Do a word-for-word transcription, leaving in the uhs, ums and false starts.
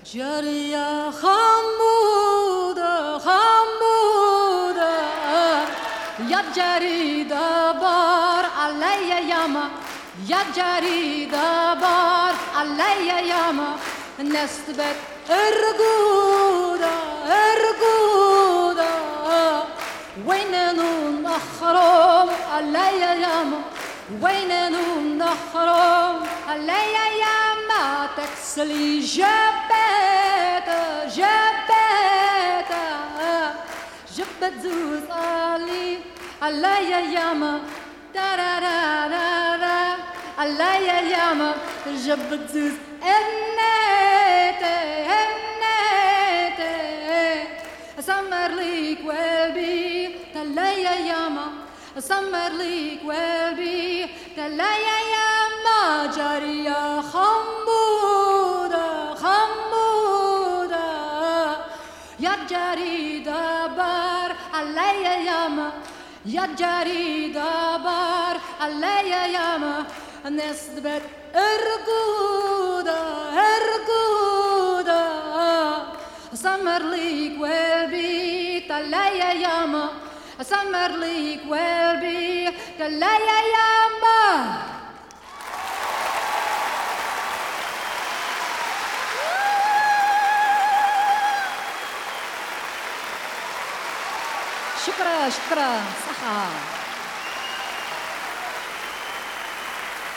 جارية خمودة خمودة يا جاري دبر علي ياما يا جاري دبر علي ياما الناس تبات ارقودة ارقودة وين نخرم علي ياما وين نخرم علي ياما تكسلي جبتة جبتة جبت زوز علي علي ياما ترارارارا علي ياما جبت زوز الناتي الناتي سمر ليك والبي تلاي ياما سمر ليك والبي تلاي ياما جارية خمودة خمودة يا جاري دبر علي ياما يا جاري دبر علي ياما الناس تبات ارقودة ارقودة سمر ليك والبي تلاي ياما سمر ليك والبي تلاي ياما شكرا شكرا صحة